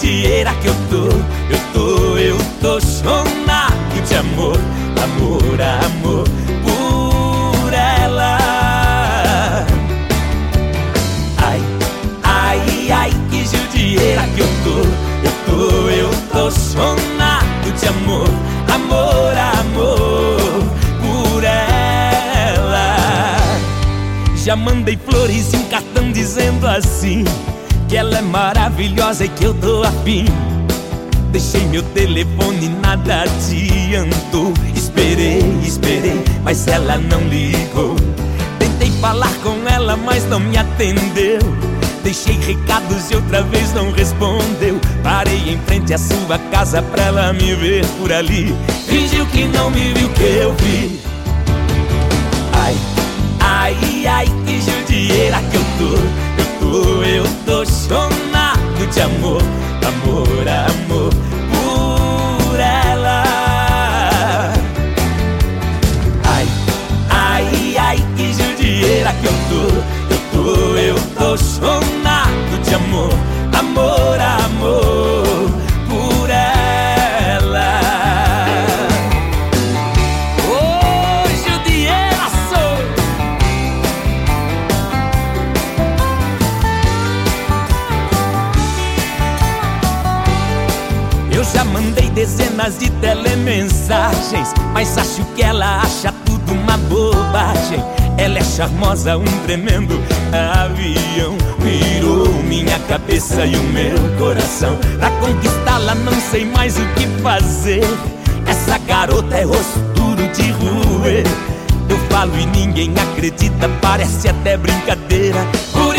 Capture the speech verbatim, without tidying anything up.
judiaira que eu tô, eu tô, eu tô chonado de amor, amor, amor por ela. Ai, ai, ai, que judiaira que eu tô, eu tô, eu tô chonado de amor, amor, amor por ela. Já mandei flores em um cartão dizendo assim que ela é maravilhosa e que eu tô afim. Deixei meu telefone, nada adiantou. Esperei, esperei, mas ela não ligou. Tentei falar com ela, mas não me atendeu. Deixei recados e outra vez não respondeu. Parei em frente à sua casa pra ela me ver por ali. Fingiu que não me viu, que eu vi. Ai, ai, ai, que judiaira que eu tô, eu tô, eu tô chonado de amor, amor, amor por ela. Ai, ai, ai, que judiaira que eu tô, eu tô, eu tô chonado de amor, amor, amor por ela. Ô, judiaira sou. Eu já mandei dezenas de telemensagens, mas acho que ela acha tudo uma bobagem. Ela é charmosa, um tremendo avião. Virou minha cabeça e o meu coração. Pra conquistá-la não sei mais o que fazer. Essa garota é rosto duro de roer. Eu falo e ninguém acredita, parece até brincadeira. Por